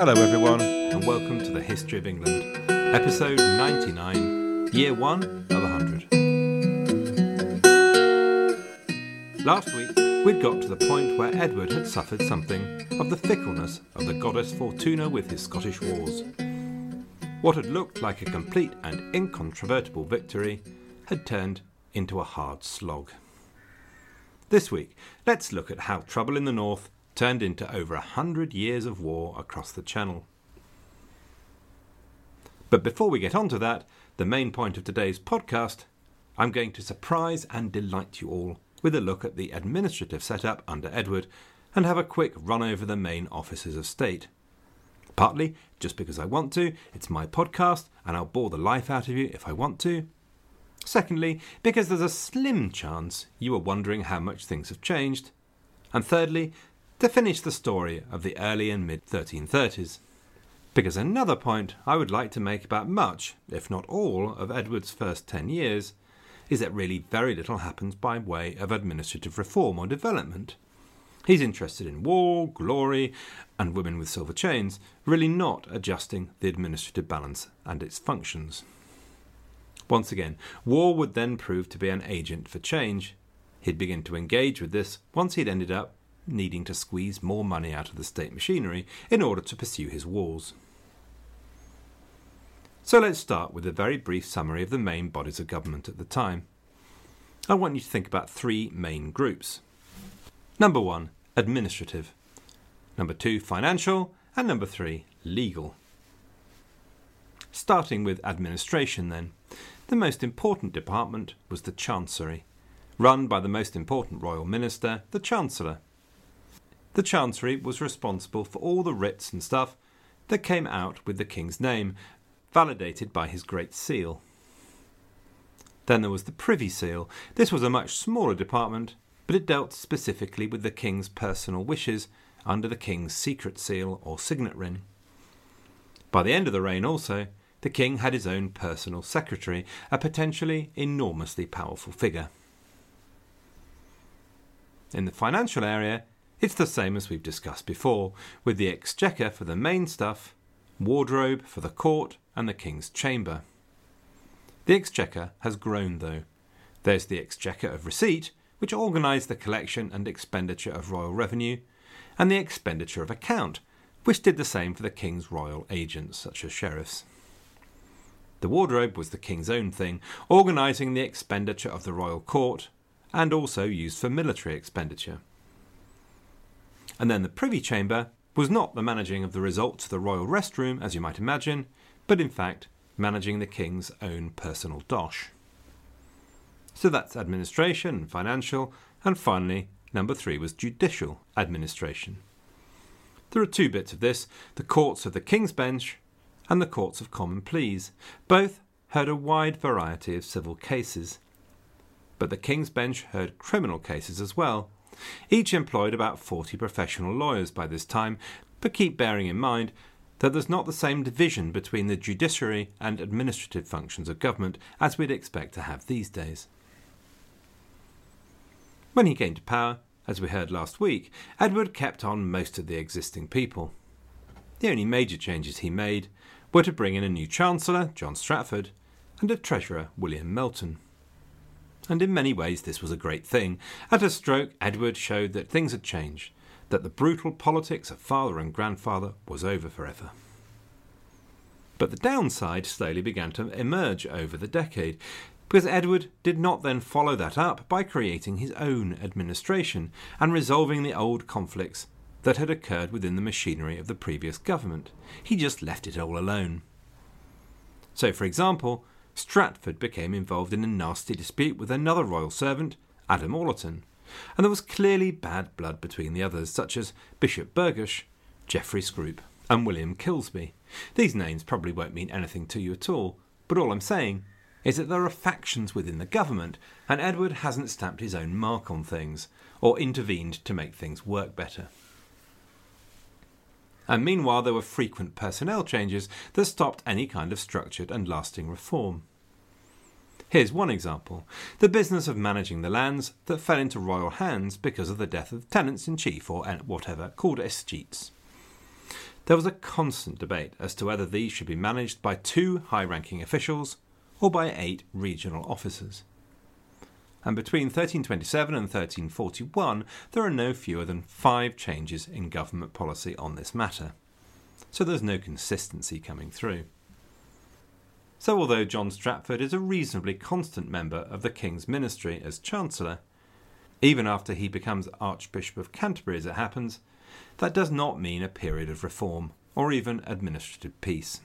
Hello everyone, and welcome to the History of England, episode 99, year 1 of 100. Last week, we'd got to the point where Edward had suffered something of the fickleness of the goddess Fortuna with his Scottish wars. What had looked like a complete and incontrovertible victory had turned into a hard slog. This week, let's look at how trouble in the north turned into over 100 years of war across the Channel. But before we get on to that, the main point of today's podcast, I'm going to surprise and delight you all with a look at the administrative setup under Edward and have a quick run over the main offices of state. Partly just because I want to, it's my podcast and I'll bore the life out of you if I want to. Secondly, because there's a slim chance you are wondering how much things have changed. And thirdly, to finish the story of the early and mid-1330s. Because another point I would like to make about much, if not all, of Edward's first 10 years is that really very little happens by way of administrative reform or development. He's interested in war, glory, and women with silver chains, really not adjusting the administrative balance and its functions. Once again, war would then prove to be an agent for change. He'd begin to engage with this once he'd ended up needing to squeeze more money out of the state machinery in order to pursue his wars. So let's start with a very brief summary of the main bodies of government at the time. I want you to think about three main groups. Number 1, administrative. Number 2, financial. And number 3, legal. Starting with administration then, the most important department was the Chancery, run by the most important royal minister, the Chancellor. The Chancery was responsible for all the writs and stuff that came out with the King's name, validated by his Great Seal. Then there was the Privy Seal. This was a much smaller department, but it dealt specifically with the King's personal wishes under the King's Secret Seal or signet ring. By the end of the reign also, the King had his own personal secretary, a potentially enormously powerful figure. In the financial area, it's the same as we've discussed before, with the Exchequer for the main stuff, wardrobe for the court and the King's chamber. The Exchequer has grown though. There's the Exchequer of Receipt, which organised the collection and expenditure of royal revenue, and the Expenditure of Account, which did the same for the King's royal agents, such as sheriffs. The wardrobe was the King's own thing, organising the expenditure of the royal court, and also used for military expenditure. And then the Privy Chamber was not the managing of the results of the royal restroom, as you might imagine, but in fact managing the King's own personal dosh. So that's administration and financial, and finally, number 3 was judicial administration. There are two bits of this, the courts of the King's Bench and the courts of Common Pleas. Both heard a wide variety of civil cases. But the King's Bench heard criminal cases as well. Each employed about 40 professional lawyers by this time, but keep bearing in mind that there's not the same division between the judiciary and administrative functions of government as we'd expect to have these days. When he came to power, as we heard last week, Edward kept on most of the existing people. The only major changes he made were to bring in a new Chancellor, John Stratford, and a Treasurer, William Melton. And in many ways this was a great thing. At a stroke, Edward showed that things had changed, that the brutal politics of father and grandfather was over forever. But the downside slowly began to emerge over the decade, because Edward did not then follow that up by creating his own administration and resolving the old conflicts that had occurred within the machinery of the previous government. He just left it all alone. So, for example, Stratford became involved in a nasty dispute with another royal servant, Adam Allerton, and there was clearly bad blood between the others, such as Bishop Burghosh, Geoffrey Scroop, and William Kilsby. These names probably won't mean anything to you at all, but all I'm saying is that there are factions within the government, and Edward hasn't stamped his own mark on things, or intervened to make things work better. And meanwhile there were frequent personnel changes that stopped any kind of structured and lasting reform. Here's one example, the business of managing the lands that fell into royal hands because of the death of tenants-in-chief or whatever, called escheats. There was a constant debate as to whether these should be managed by 2 high-ranking officials or by 8 regional officers. And between 1327 and 1341 there are no fewer than 5 changes in government policy on this matter. So there's no consistency coming through. So although John Stratford is a reasonably constant member of the King's ministry as Chancellor, even after he becomes Archbishop of Canterbury as it happens, that does not mean a period of reform or even administrative peace.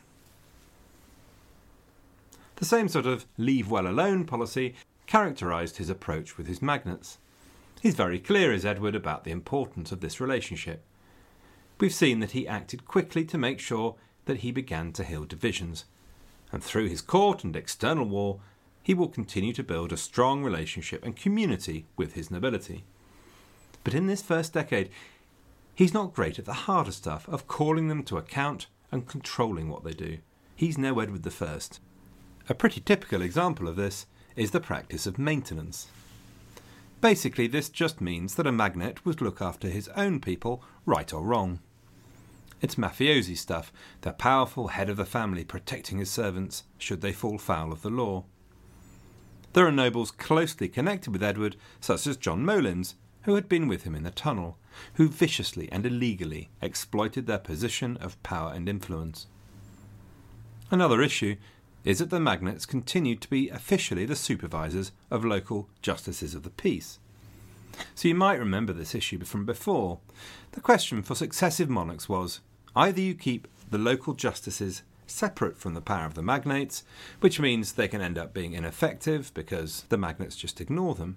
The same sort of leave well alone policy characterised his approach with his magnates. He's very clear, is Edward, about the importance of this relationship. We've seen that he acted quickly to make sure that he began to heal divisions, and through his court and external war, he will continue to build a strong relationship and community with his nobility. But in this first decade, he's not great at the harder stuff of calling them to account and controlling what they do. He's no Edward I. A pretty typical example of this is the practice of maintenance. Basically, this just means that a magnate would look after his own people, right or wrong. It's mafiosi stuff, the powerful head of the family protecting his servants should they fall foul of the law. There are nobles closely connected with Edward, such as John Molins, who had been with him in the tunnel, who viciously and illegally exploited their position of power and influence. Another issue is that the magnates continued to be officially the supervisors of local justices of the peace. So you might remember this issue from before. The question for successive monarchs was, either you keep the local justices separate from the power of the magnates, which means they can end up being ineffective because the magnates just ignore them,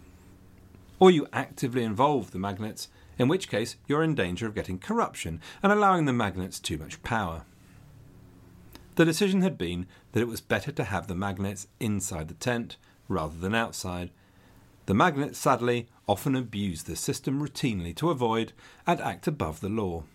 or you actively involve the magnates, in which case you're in danger of getting corruption and allowing the magnates too much power. The decision had been that it was better to have the magnates inside the tent rather than outside. The magnates, sadly, often abuse this system routinely to avoid and act above the law.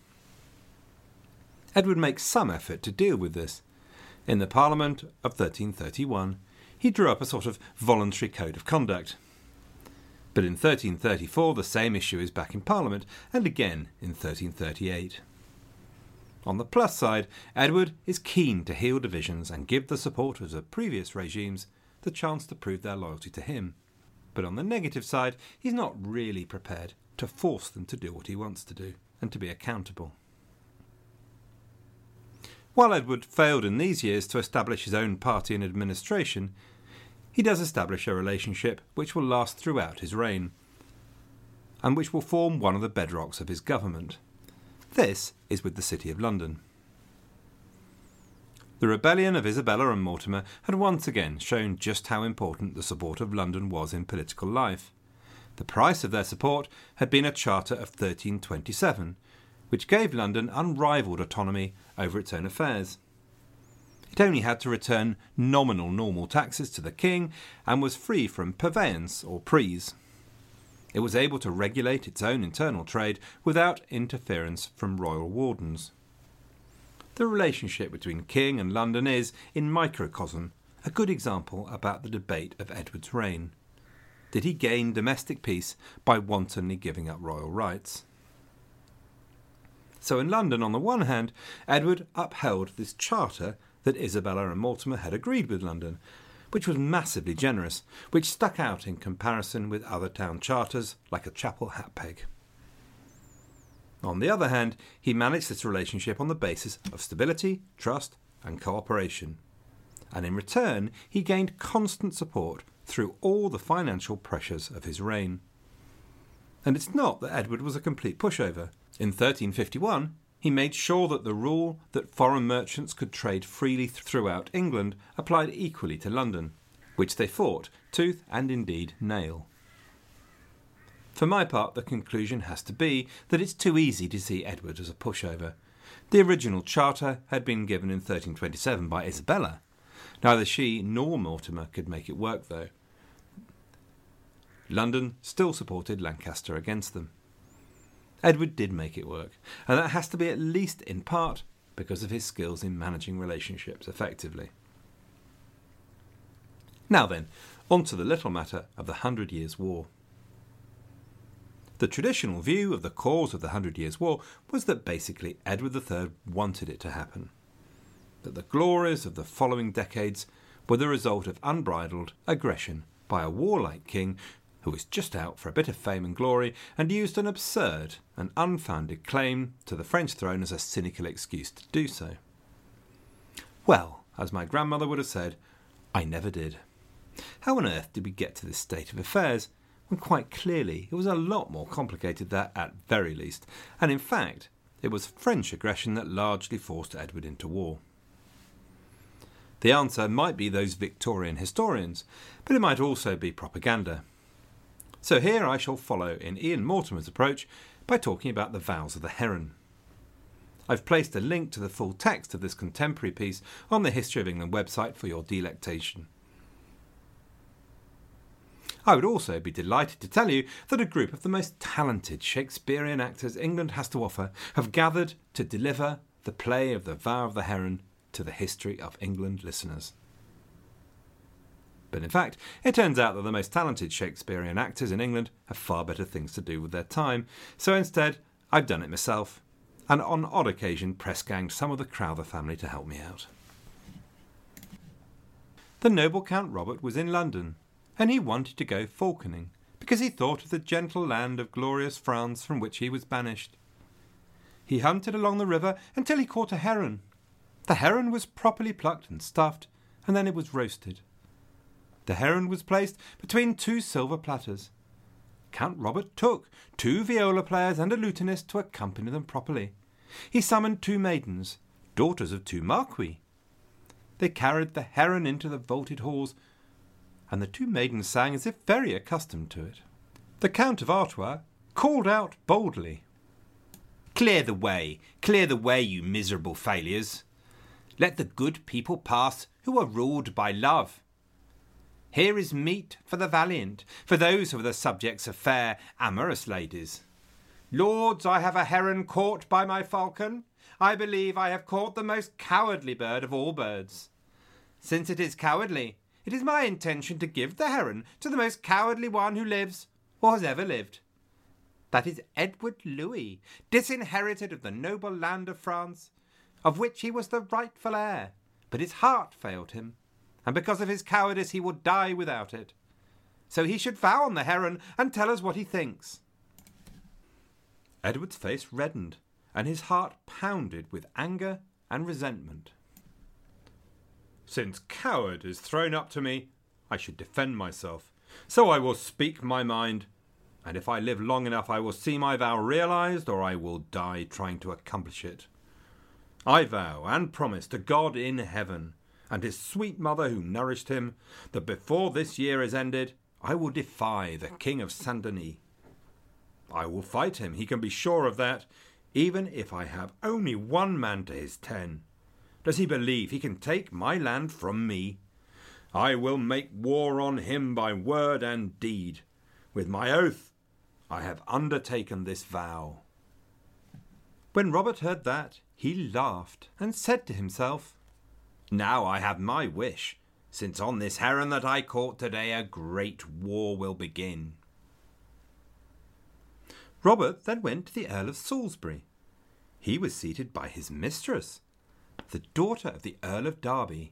Edward makes some effort to deal with this. In the Parliament of 1331, he drew up a sort of voluntary code of conduct. But in 1334 the same issue is back in Parliament, and again in 1338. On the plus side, Edward is keen to heal divisions and give the supporters of previous regimes the chance to prove their loyalty to him. But on the negative side, he's not really prepared to force them to do what he wants to do and to be accountable. While Edward failed in these years to establish his own party and administration, he does establish a relationship which will last throughout his reign, and which will form one of the bedrocks of his government. This is with the City of London. The rebellion of Isabella and Mortimer had once again shown just how important the support of London was in political life. The price of their support had been a Charter of 1327, which gave London unrivalled autonomy over its own affairs. It only had to return nominal normal taxes to the king and was free from purveyance or prise. It was able to regulate its own internal trade without interference from royal wardens. The relationship between King and London is, in microcosm, a good example about the debate of Edward's reign. Did he gain domestic peace by wantonly giving up royal rights? So in London, on the one hand, Edward upheld this charter that Isabella and Mortimer had agreed with London, which was massively generous, which stuck out in comparison with other town charters like a chapel hat peg. On the other hand, he managed this relationship on the basis of stability, trust and cooperation. And in return, he gained constant support through all the financial pressures of his reign. And it's not that Edward was a complete pushover. In 1351, he made sure that the rule that foreign merchants could trade freely throughout England applied equally to London, which they fought tooth and indeed nail. For my part, the conclusion has to be that it's too easy to see Edward as a pushover. The original charter had been given in 1327 by Isabella. Neither she nor Mortimer could make it work, though. London still supported Lancaster against them. Edward did make it work, and that has to be at least in part because of his skills in managing relationships effectively. Now then, on to the little matter of the 100 Years' War. The traditional view of the cause of the 100 Years' War was that basically Edward III wanted it to happen, that the glories of the following decades were the result of unbridled aggression by a warlike king who was just out for a bit of fame and glory and used an absurd and unfounded claim to the French throne as a cynical excuse to do so. Well, as my grandmother would have said, I never did. How on earth did we get to this state of affairs when quite clearly it was a lot more complicated than that at very least, and in fact it was French aggression that largely forced Edward into war? The answer might be those Victorian historians, but it might also be propaganda. So here I shall follow in Ian Mortimer's approach by talking about the vows of the Heron. I've placed a link to the full text of this contemporary piece on the History of England website for your delectation. I would also be delighted to tell you that a group of the most talented Shakespearean actors England has to offer have gathered to deliver the play of The Vow of the Heron to the History of England listeners. But in fact, it turns out that the most talented Shakespearean actors in England have far better things to do with their time, so instead I've done it myself, and on odd occasion press-ganged some of the Crowther family to help me out. The noble Count Robert was in London, and he wanted to go falconing, because he thought of the gentle land of glorious France from which he was banished. He hunted along the river until he caught a heron. The heron was properly plucked and stuffed, and then it was roasted. The heron was placed between 2 silver platters. Count Robert took 2 viola players and a lutenist to accompany them properly. He summoned 2 maidens, daughters of 2 marquis. They carried the heron into the vaulted halls, and the 2 maidens sang as if very accustomed to it. The Count of Artois called out boldly, clear the way, you miserable failures. Let the good people pass who are ruled by love. Here is meat for the valiant, for those who are the subjects of fair, amorous ladies. Lords, I have a heron caught by my falcon. I believe I have caught the most cowardly bird of all birds. Since it is cowardly, it is my intention to give the heron to the most cowardly one who lives, or has ever lived. That is Edward Louis, disinherited of the noble land of France, of which he was the rightful heir, but his heart failed him, and because of his cowardice he will die without it. So he should vow on the heron and tell us what he thinks. Edward's face reddened, and his heart pounded with anger and resentment. Since coward is thrown up to me, I should defend myself. So I will speak my mind, and if I live long enough I will see my vow realised, or I will die trying to accomplish it. I vow and promise to God in heaven, and his sweet mother who nourished him, that before this year is ended, I will defy the King of Saint-Denis. I will fight him, he can be sure of that, even if I have only 1 man to his 10. Does he believe he can take my land from me? I will make war on him by word and deed. With my oath, I have undertaken this vow. When Robert heard that, he laughed and said to himself, Now I have my wish, since on this heron that I caught today a great war will begin. Robert then went to the Earl of Salisbury. He was seated by his mistress, the daughter of the Earl of Derby.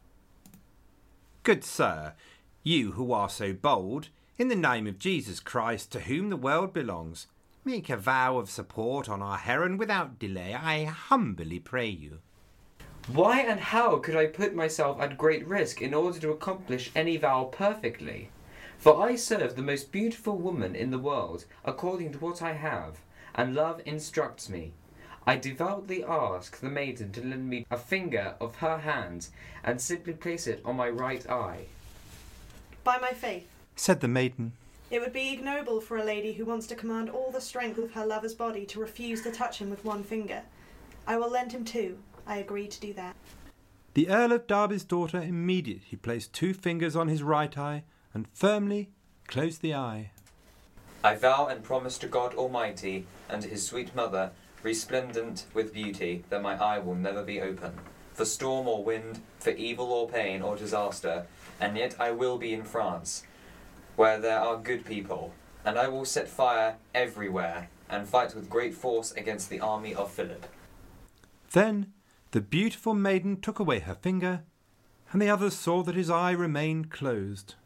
Good sir, you who are so bold, in the name of Jesus Christ, to whom the world belongs, make a vow of support on our heron without delay, I humbly pray you. Why and how could I put myself at great risk in order to accomplish any vow perfectly? For I serve the most beautiful woman in the world, according to what I have, and love instructs me. I devoutly ask the maiden to lend me a finger of her hand, and simply place it on my right eye. By my faith, said the maiden, it would be ignoble for a lady who wants to command all the strength of her lover's body to refuse to touch him with 1 finger. I will lend him 2. I agree to do that. The Earl of Derby's daughter immediately placed 2 fingers on his right eye and firmly closed the eye. I vow and promise to God Almighty and to his sweet mother, resplendent with beauty, that my eye will never be open, for storm or wind, for evil or pain or disaster, and yet I will be in France, where there are good people, and I will set fire everywhere, and fight with great force against the army of Philip." Then the beautiful maiden took away her finger, and the others saw that his eye remained closed.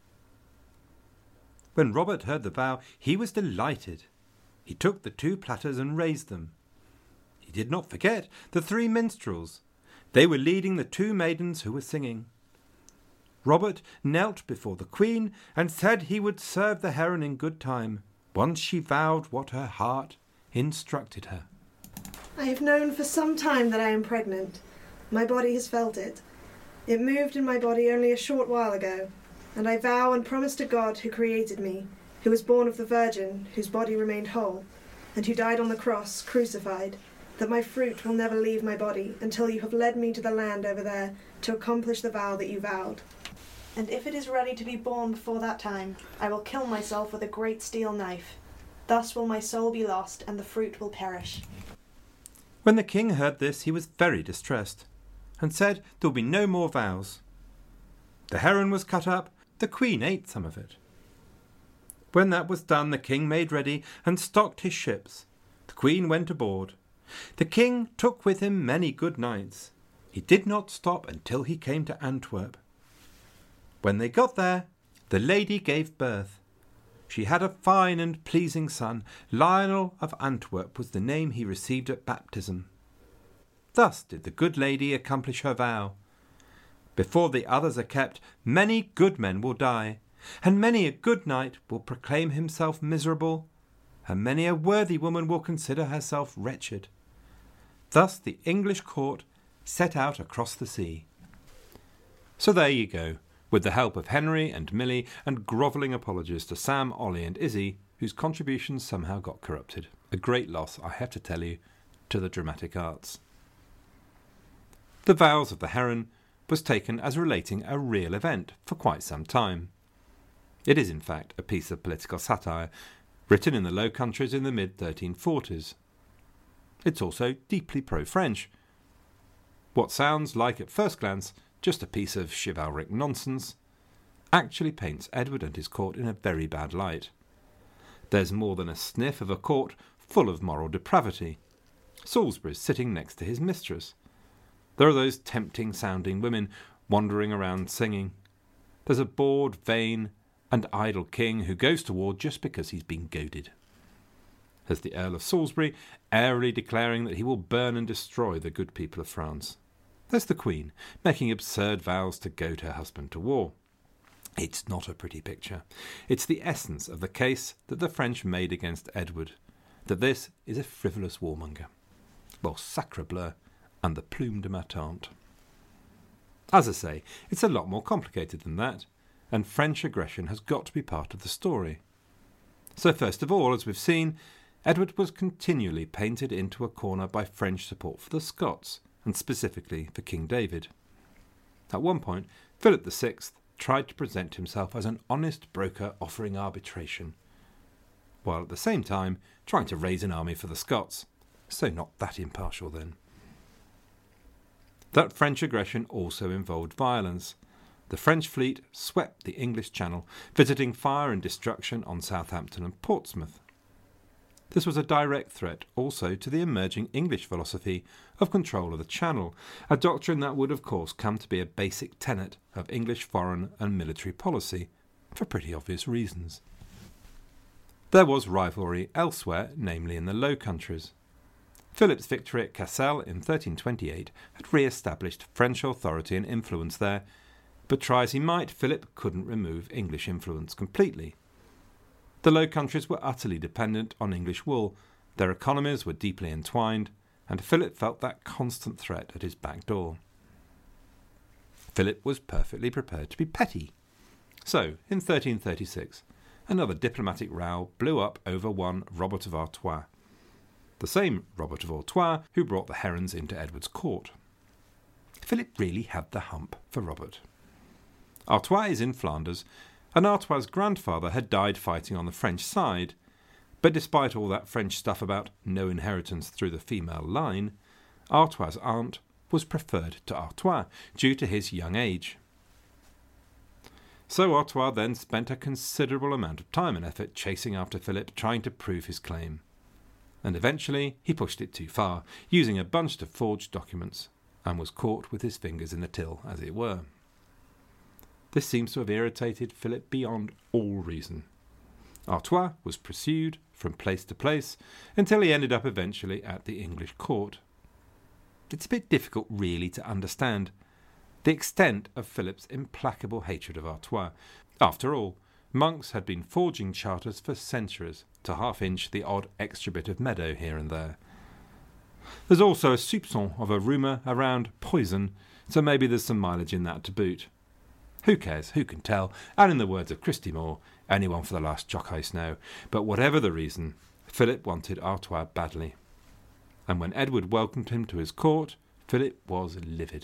When Robert heard the vow, he was delighted. He took the 2 platters and raised them. He did not forget the 3 minstrels. They were leading the 2 maidens who were singing. Robert knelt before the Queen and said he would serve the heron in good time, once she vowed what her heart instructed her. I have known for some time that I am pregnant. My body has felt it. It moved in my body only a short while ago, and I vow and promise to God who created me, who was born of the Virgin, whose body remained whole, and who died on the cross, crucified, that my fruit will never leave my body until you have led me to the land over there to accomplish the vow that you vowed. And if it is ready to be born before that time, I will kill myself with a great steel knife. Thus will my soul be lost, and the fruit will perish." When the king heard this, he was very distressed, and said there would be no more vows. The heron was cut up, the Queen ate some of it. When that was done, the king made ready and stocked his ships. The Queen went aboard. The king took with him many good knights. He did not stop until he came to Antwerp. When they got there, the lady gave birth. She had a fine and pleasing son. Lionel of Antwerp was the name he received at baptism. Thus did the good lady accomplish her vow. Before the others are kept, many good men will die, and many a good knight will proclaim himself miserable, and many a worthy woman will consider herself wretched. Thus the English court set out across the sea. So there you go, with the help of Henry and Milly and grovelling apologies to Sam, Ollie and Izzy, whose contributions somehow got corrupted. A great loss, I have to tell you, to the dramatic arts. The Vows of the Heron was taken as relating a real event for quite some time. It is in fact a piece of political satire, written in the Low Countries in the mid-1340s. It's also deeply pro-French. What sounds like at first glance just a piece of chivalric nonsense actually paints Edward and his court in a very bad light. There's more than a sniff of a court full of moral depravity. Salisbury's sitting next to his mistress. There are those tempting-sounding women wandering around singing. There's a bored, vain, and idle king who goes to war just because he's been goaded. There's the Earl of Salisbury airily declaring that he will burn and destroy the good people of France. There's the Queen making absurd vows to goad her husband to war. It's not a pretty picture. It's the essence of the case that the French made against Edward, that this is a frivolous warmonger. Well, sacre bleu, and the plume de ma tante. As I say, it's a lot more complicated than that, and French aggression has got to be part of the story. So first of all, as we've seen, Edward was continually painted into a corner by French support for the Scots, and specifically for King David. At one point, Philip VI tried to present himself as an honest broker offering arbitration, while at the same time trying to raise an army for the Scots, so not that impartial then. That French aggression also involved violence. The French fleet swept the English Channel, visiting fire and destruction on Southampton and Portsmouth. This was a direct threat also to the emerging English philosophy of control of the Channel, a doctrine that would of course come to be a basic tenet of English foreign and military policy, for pretty obvious reasons. There was rivalry elsewhere, namely in the Low Countries. Philip's victory at Cassel in 1328 had re-established French authority and influence there, but try as he might, Philip couldn't remove English influence completely. The Low Countries were utterly dependent on English wool, their economies were deeply entwined, and Philip felt that constant threat at his back door. Philip was perfectly prepared to be petty. So, in 1336, another diplomatic row blew up over one Robert of Artois, the same Robert of Artois who brought the herons into Edward's court. Philip really had the hump for Robert. Artois is in Flanders, and Artois' grandfather had died fighting on the French side, but despite all that French stuff about no inheritance through the female line, Artois' aunt was preferred to Artois due to his young age. So Artois then spent a considerable amount of time and effort chasing after Philip, trying to prove his claim. And eventually he pushed it too far, using a bunch of forged documents, and was caught with his fingers in the till, as it were. This seems to have irritated Philip beyond all reason. Artois was pursued from place to place until he ended up eventually at the English court. It's a bit difficult really to understand the extent of Philip's implacable hatred of Artois. After all, monks had been forging charters for centuries to half-inch the odd extra bit of meadow here and there. There's also a soupçon of a rumour around poison, so maybe there's some mileage in that to boot. Who cares? Who can tell? And in the words of Christy Moore, anyone for the last jock I know. But whatever the reason, Philip wanted Artois badly. And when Edward welcomed him to his court, Philip was livid.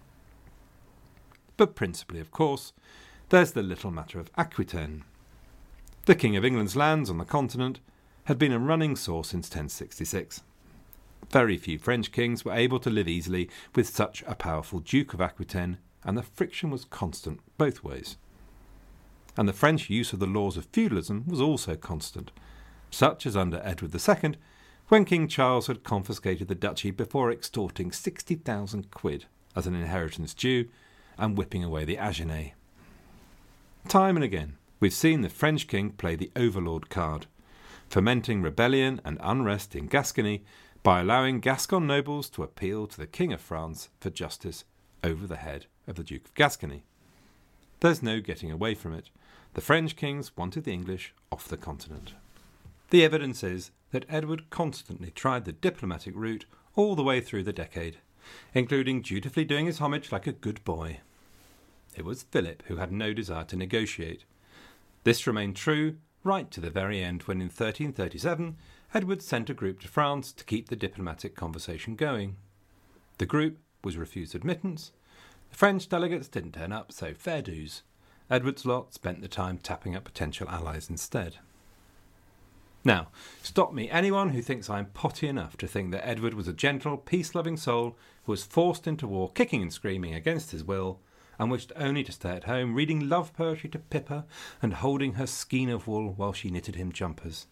But principally, of course, there's the little matter of Aquitaine. The King of England's lands on the continent had been a running sore since 1066. Very few French kings were able to live easily with such a powerful Duke of Aquitaine, and the friction was constant both ways. And the French use of the laws of feudalism was also constant, such as under Edward II, when King Charles had confiscated the duchy before extorting 60,000 quid as an inheritance due and whipping away the Agenais. Time and again, we've seen the French king play the overlord card, fomenting rebellion and unrest in Gascony by allowing Gascon nobles to appeal to the King of France for justice over the head of the Duke of Gascony. There's no getting away from it. The French kings wanted the English off the continent. The evidence is that Edward constantly tried the diplomatic route all the way through the decade, including dutifully doing his homage like a good boy. It was Philip who had no desire to negotiate. This remained true right to the very end when in 1337 Edward sent a group to France to keep the diplomatic conversation going. The group was refused admittance. The French delegates didn't turn up, so fair dues. Edward's lot spent the time tapping up potential allies instead. Now, stop me anyone who thinks I'm potty enough to think that Edward was a gentle, peace-loving soul who was forced into war kicking and screaming against his will, and wished only to stay at home reading love poetry to Pippa and holding her skein of wool while she knitted him jumpers.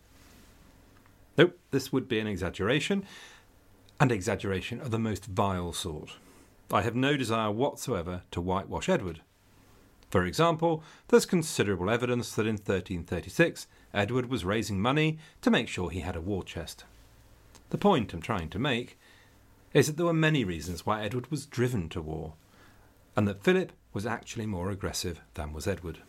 Nope, this would be an exaggeration, and exaggeration of the most vile sort. I have no desire whatsoever to whitewash Edward. For example, there's considerable evidence that in 1336 Edward was raising money to make sure he had a war chest. The point I'm trying to make is that there were many reasons why Edward was driven to war, and that Philip was actually more aggressive than was Edward.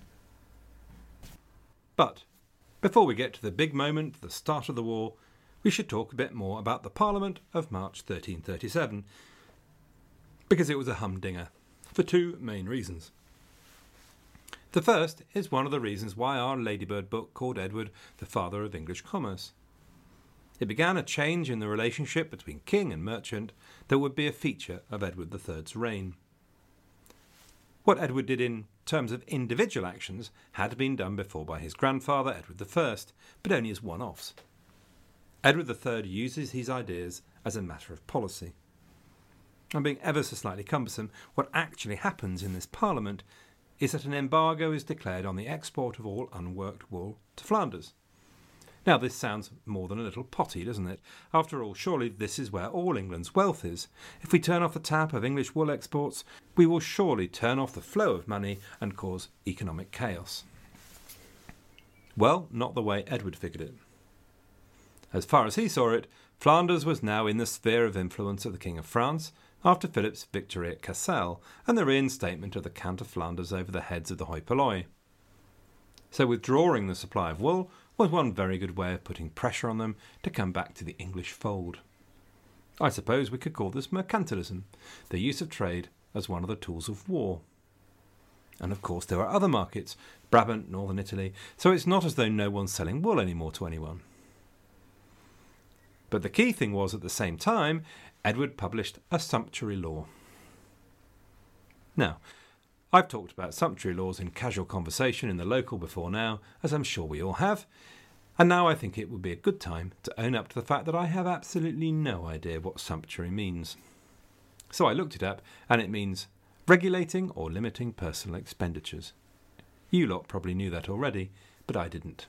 But before we get to the big moment, the start of the war, we should talk a bit more about the Parliament of March 1337, because it was a humdinger, for two main reasons. The first is one of the reasons why our Ladybird book called Edward the father of English commerce. It began a change in the relationship between king and merchant that would be a feature of Edward III's reign. What Edward did in terms of individual actions had been done before by his grandfather, Edward I, but only as one-offs. Edward III uses his ideas as a matter of policy. And being ever so slightly cumbersome, what actually happens in this Parliament is that an embargo is declared on the export of all unworked wool to Flanders. Now, this sounds more than a little potty, doesn't it? After all, surely this is where all England's wealth is. If we turn off the tap of English wool exports, we will surely turn off the flow of money and cause economic chaos. Well, not the way Edward figured it. As far as he saw it, Flanders was now in the sphere of influence of the King of France after Philip's victory at Cassel and the reinstatement of the Count of Flanders over the heads of the hoi polloi. So withdrawing the supply of wool was one very good way of putting pressure on them to come back to the English fold. I suppose we could call this mercantilism, the use of trade as one of the tools of war. And of course there are other markets, Brabant, northern Italy, so it's not as though no one's selling wool anymore to anyone. But the key thing was, at the same time, Edward published a sumptuary law. Now, I've talked about sumptuary laws in casual conversation in the local before now, as I'm sure we all have, and now I think it would be a good time to own up to the fact that I have absolutely no idea what sumptuary means. So I looked it up, and it means regulating or limiting personal expenditures. You lot probably knew that already, but I didn't.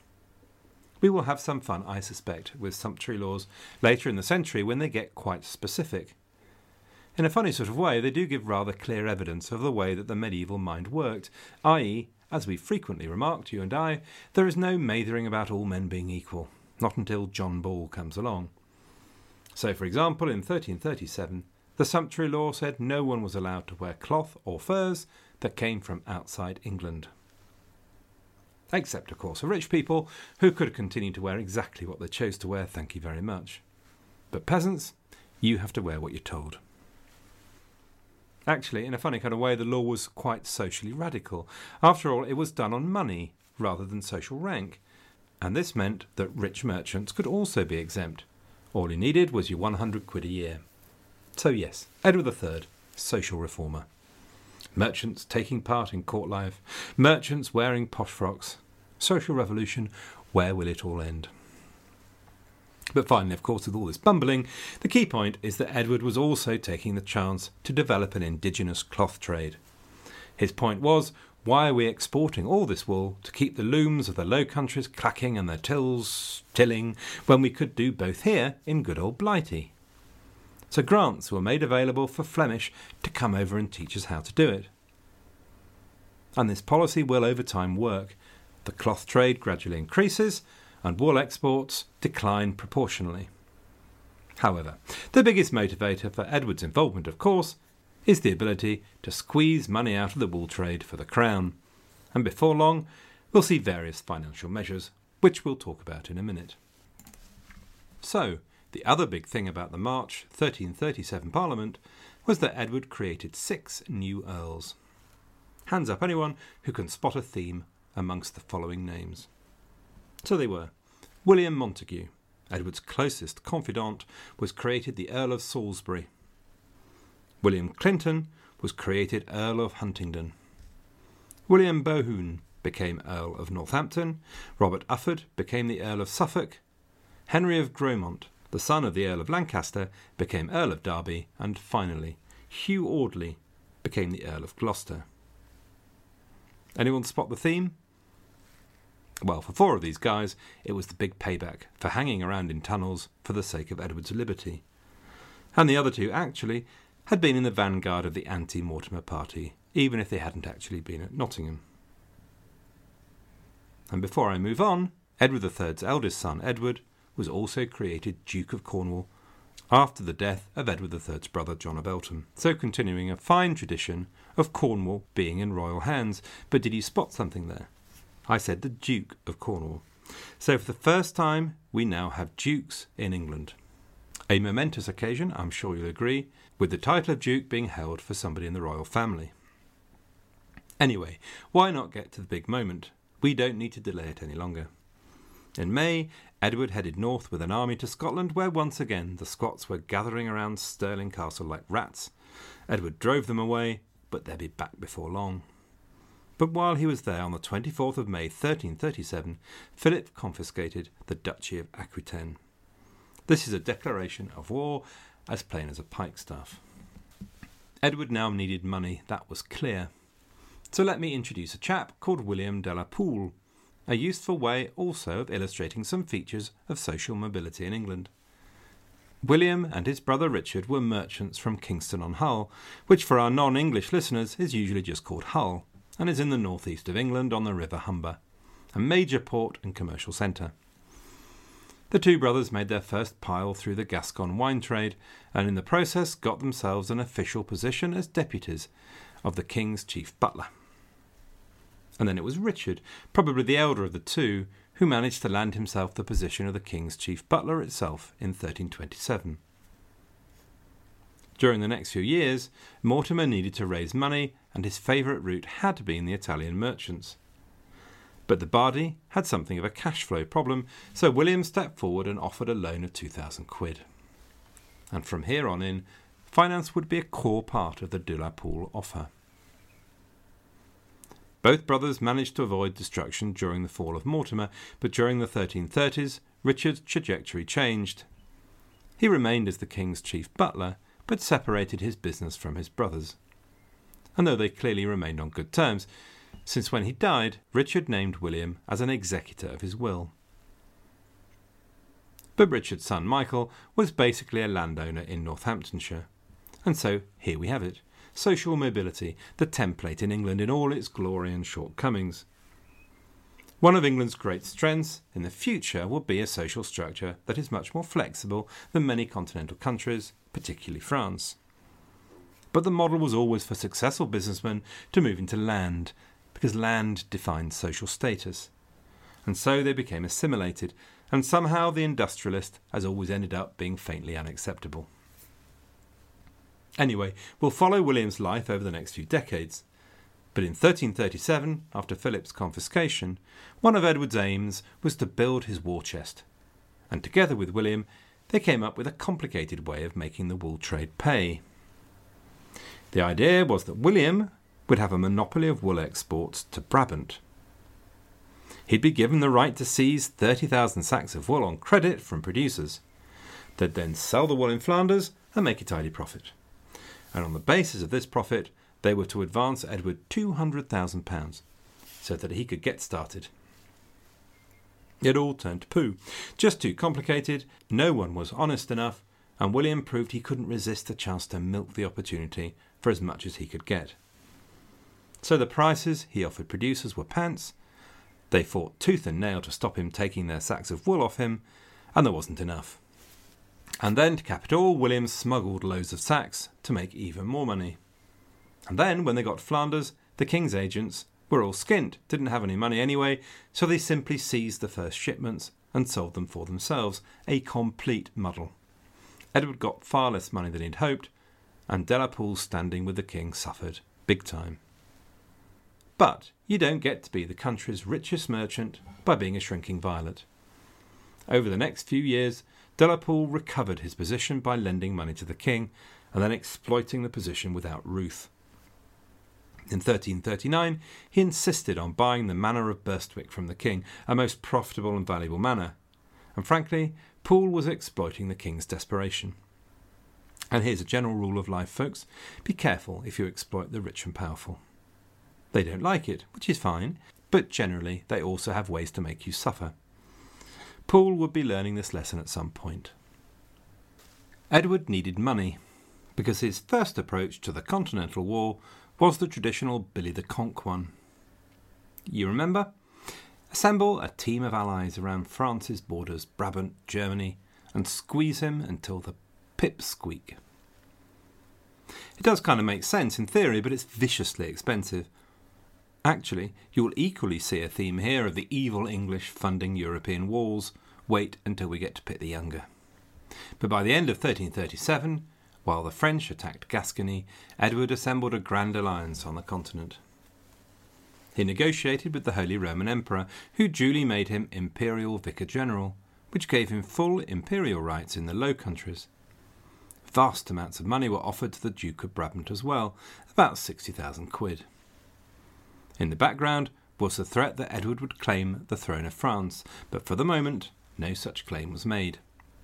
We will have some fun, I suspect, with sumptuary laws later in the century when they get quite specific. In a funny sort of way, they do give rather clear evidence of the way that the medieval mind worked, i.e., as we frequently remarked, you and I, there is no mathering about all men being equal, not until John Ball comes along. So, for example, in 1337, the sumptuary law said no one was allowed to wear cloth or furs that came from outside England. Except, of course, for rich people, who could continue to wear exactly what they chose to wear, thank you very much. But peasants, you have to wear what you're told. Actually, in a funny kind of way, the law was quite socially radical. After all, it was done on money rather than social rank, and this meant that rich merchants could also be exempt. All you needed was your 100 quid a year. So yes, Edward III, social reformer. Merchants taking part in court life, merchants wearing posh frocks. Social revolution, where will it all end? But finally, of course, with all this bumbling, the key point is that Edward was also taking the chance to develop an indigenous cloth trade. His point was, why are we exporting all this wool to keep the looms of the Low Countries clacking and their tills tilling when we could do both here in good old Blighty? So grants were made available for Flemish to come over and teach us how to do it. And this policy will over time work. The cloth trade gradually increases and wool exports decline proportionally. However, the biggest motivator for Edward's involvement, of course, is the ability to squeeze money out of the wool trade for the crown. And before long, we'll see various financial measures, which we'll talk about in a minute. So, the other big thing about the March 1337 Parliament was that Edward created 6 new earls. Hands up anyone who can spot a theme amongst the following names. So they were: William Montague, Edward's closest confidant, was created the Earl of Salisbury. William Clinton was created Earl of Huntingdon. William Bohun became Earl of Northampton. Robert Ufford became the Earl of Suffolk. Henry of Gromont, the son of the Earl of Lancaster, became Earl of Derby. And finally, Hugh Audley became the Earl of Gloucester. Anyone spot the theme? Well, for 4 of these guys, it was the big payback for hanging around in tunnels for the sake of Edward's liberty. And the other 2, actually, had been in the vanguard of the anti-Mortimer party, even if they hadn't actually been at Nottingham. And before I move on, Edward III's eldest son, Edward, was also created Duke of Cornwall after the death of Edward III's brother, John of Eltham, so continuing a fine tradition of Cornwall being in royal hands. But did you spot something there? I said the Duke of Cornwall. So for the first time, we now have dukes in England. A momentous occasion, I'm sure you'll agree, with the title of Duke being held for somebody in the royal family. Anyway, why not get to the big moment? We don't need to delay it any longer. In May, Edward headed north with an army to Scotland, where once again the Scots were gathering around Stirling Castle like rats. Edward drove them away, but they'd be back before long. But while he was there on the 24th of May 1337, Philip confiscated the Duchy of Aquitaine. This is a declaration of war, as plain as a pikestaff. Edward now needed money, that was clear. So let me introduce a chap called William de la Pole, a useful way also of illustrating some features of social mobility in England. William and his brother Richard were merchants from Kingston-on-Hull, which for our non-English listeners is usually just called Hull, and is in the northeast of England on the River Humber, a major port and commercial centre. The 2 brothers made their first pile through the Gascon wine trade, and in the process got themselves an official position as deputies of the King's chief butler. And then it was Richard, probably the elder of the 2, who managed to land himself the position of the King's chief butler itself in 1327. During the next few years, Mortimer needed to raise money, and his favourite route had been the Italian merchants. But the Bardi had something of a cash flow problem, so William stepped forward and offered a loan of 2,000 quid. And from here on in, finance would be a core part of the de la Pole offer. Both brothers managed to avoid destruction during the fall of Mortimer, but during the 1330s, Richard's trajectory changed. He remained as the King's chief butler, but separated his business from his brothers. And though they clearly remained on good terms, since when he died, Richard named William as an executor of his will. But Richard's son Michael was basically a landowner in Northamptonshire. And so here we have it, social mobility, the template in England in all its glory and shortcomings. One of England's great strengths in the future will be a social structure that is much more flexible than many continental countries, particularly France. But the model was always for successful businessmen to move into land, because land defined social status. And so they became assimilated, and somehow the industrialist has always ended up being faintly unacceptable. Anyway, we'll follow William's life over the next few decades. But in 1337, after Philip's confiscation, one of Edward's aims was to build his war chest. And together with William, they came up with a complicated way of making the wool trade pay. The idea was that William would have a monopoly of wool exports to Brabant. He'd be given the right to seize 30,000 sacks of wool on credit from producers. They'd then sell the wool in Flanders and make a tidy profit. And on the basis of this profit, they were to advance Edward £200,000 so that he could get started. It all turned to poo. Just too complicated, no one was honest enough, and William proved he couldn't resist the chance to milk the opportunity for as much as he could get. So the prices he offered producers were pants. They fought tooth and nail to stop him taking their sacks of wool off him, and there wasn't enough. And then, to cap it all, William smuggled loads of sacks to make even more money. And then, when they got to Flanders, the king's agents were all skint, didn't have any money anyway, so they simply seized the first shipments and sold them for themselves. A complete muddle. Edward got far less money than he'd hoped, and De la Pole's standing with the king suffered big time. But you don't get to be the country's richest merchant by being a shrinking violet. Over the next few years, De la Pole recovered his position by lending money to the king and then exploiting the position without ruth. In 1339, he insisted on buying the manor of Berstwick from the king, a most profitable and valuable manor. And frankly, Pole was exploiting the king's desperation. And here's a general rule of life, folks. Be careful if you exploit the rich and powerful. They don't like it, which is fine, but generally they also have ways to make you suffer. Pole would be learning this lesson at some point. Edward needed money, because his first approach to the Continental War was the traditional Billy the Conk one. You remember? Assemble a team of allies around France's borders, Brabant, Germany, and squeeze him until the pips squeak. It does kind of make sense in theory, but it's viciously expensive. Actually, you will equally see a theme here of the evil English funding European wars. Wait until we get to Pitt the Younger. But by the end of 1337, while the French attacked Gascony, Edward assembled a grand alliance on the continent. He negotiated with the Holy Roman Emperor, who duly made him Imperial Vicar General, which gave him full imperial rights in the Low Countries. Vast amounts of money were offered to the Duke of Brabant as well, about 60,000 quid. In the background was the threat that Edward would claim the throne of France, but for the moment, no such claim was made.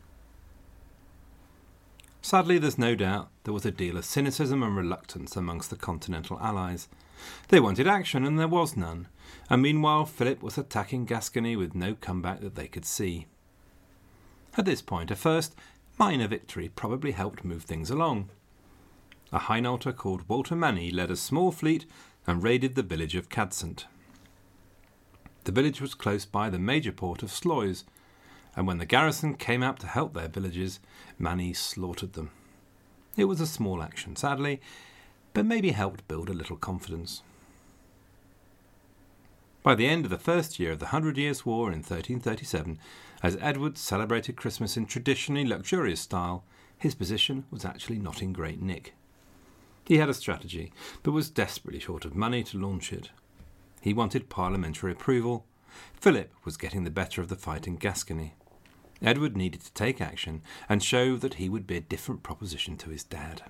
Sadly, there's no doubt there was a deal of cynicism and reluctance amongst the continental allies. They wanted action, and there was none, and meanwhile Philip was attacking Gascony with no comeback that they could see. At this point, a first minor victory probably helped move things along. A Hainaulter called Walter Manny led a small fleet and raided the village of Cadsant. The village was close by the major port of Sluys, and when the garrison came out to help their villages, Manny slaughtered them. It was a small action, sadly, but maybe helped build a little confidence. By the end of the first year of the 100 Years' War in 1337, as Edward celebrated Christmas in traditionally luxurious style, his position was actually not in great nick. He had a strategy, but was desperately short of money to launch it. He wanted parliamentary approval. Philip was getting the better of the fight in Gascony. Edward needed to take action and show that he would be a different proposition to his dad.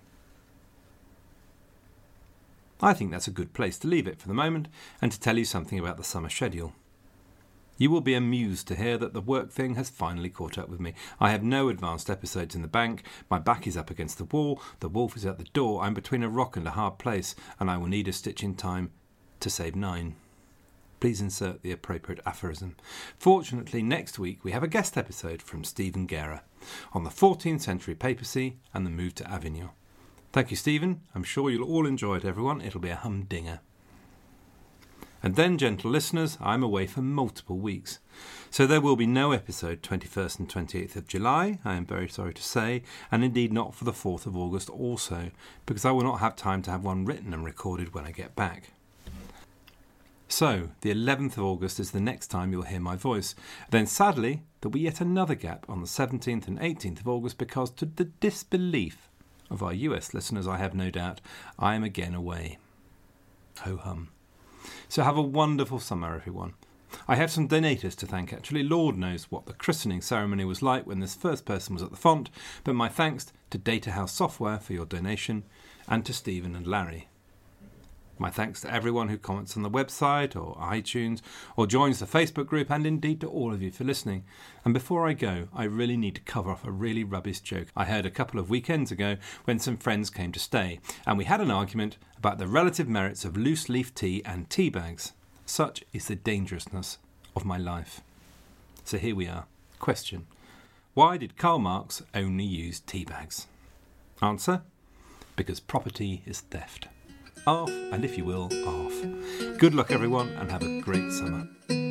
I think that's a good place to leave it for the moment and to tell you something about the summer schedule. You will be amused to hear that the work thing has finally caught up with me. I have no advanced episodes in the bank, my back is up against the wall, the wolf is at the door, I'm between a rock and a hard place, and I will need a stitch in time to save 9. Please insert the appropriate aphorism. Fortunately, next week we have a guest episode from Stephen Guerra on the 14th century papacy and the move to Avignon. Thank you, Stephen. I'm sure you'll all enjoy it, everyone. It'll be a humdinger. And then, gentle listeners, I'm away for multiple weeks. So there will be no episode 21st and 28th of July, I am very sorry to say, and indeed not for the 4th of August also, because I will not have time to have one written and recorded when I get back. So, the 11th of August is the next time you'll hear my voice. Then, sadly, there'll be yet another gap on the 17th and 18th of August because, to the disbelief of our US listeners, I have no doubt, I am again away. Ho-hum. So have a wonderful summer, everyone. I have some donators to thank, actually. Lord knows what the christening ceremony was like when this first person was at the font, but my thanks to Data House Software for your donation, and to Stephen and Larry. My thanks to everyone who comments on the website or iTunes or joins the Facebook group, and indeed to all of you for listening. And before I go, I really need to cover off a really rubbish joke I heard a couple of weekends ago when some friends came to stay, and we had an argument about the relative merits of loose leaf tea and tea bags. Such is the dangerousness of my life. So here we are. Question: why did Karl Marx only use tea bags? Answer: because property is theft. Arf, and if you will, arf. Good luck, everyone, and have a great summer.